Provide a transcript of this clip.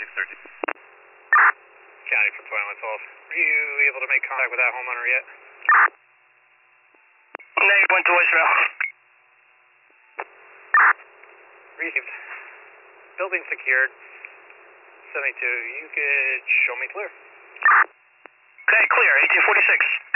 613. County from 21 Falls. Were you able to make contact with that homeowner yet? Negative, went to voicemail. Received. Building secured. 72. You could show me clear. Okay, clear. 1846.